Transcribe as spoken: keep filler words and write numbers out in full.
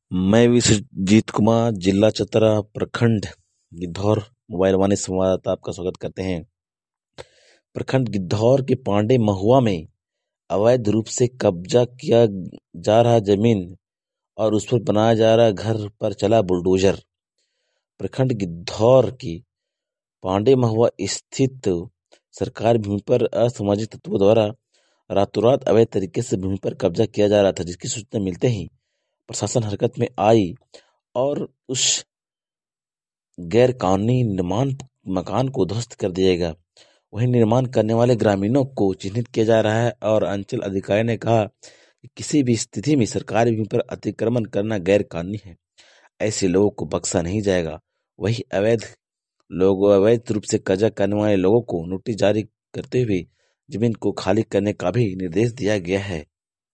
मैं विश्वजीत कुमार, जिला चतरा, प्रखंड गिद्धौर, मोबाइल वाणी संवाददाता आपका स्वागत करते हैं। प्रखंड गिद्धौर के पांडे महुआ में अवैध रूप से कब्जा किया जा रहा जमीन और उस पर बनाया जा रहा घर पर चला बुलडोजर। प्रखंड गिद्धौर की पांडे महुआ स्थित सरकारी भूमि पर असामाजिक तत्वों द्वारा रातों रात अवैध तरीके से भूमि पर कब्जा किया जा रहा था, जिसकी सूचना मिलते ही प्रशासन हरकत में आई और उस गैर कानूनी निर्माण मकान को ध्वस्त कर दिएगा। वहीं निर्माण करने वाले ग्रामीणों को चिन्हित किया जा रहा है और अंचल अधिकारी ने कहा कि किसी भी स्थिति में सरकारी भूमि पर अतिक्रमण करना गैर कानूनी है, ऐसे लोगों को बख्शा नहीं जाएगा। वही अवैध लोगों अवैध रूप से कब्जा करने वाले लोगों को नोटिस जारी करते हुए जमीन को खाली करने का भी निर्देश दिया गया है।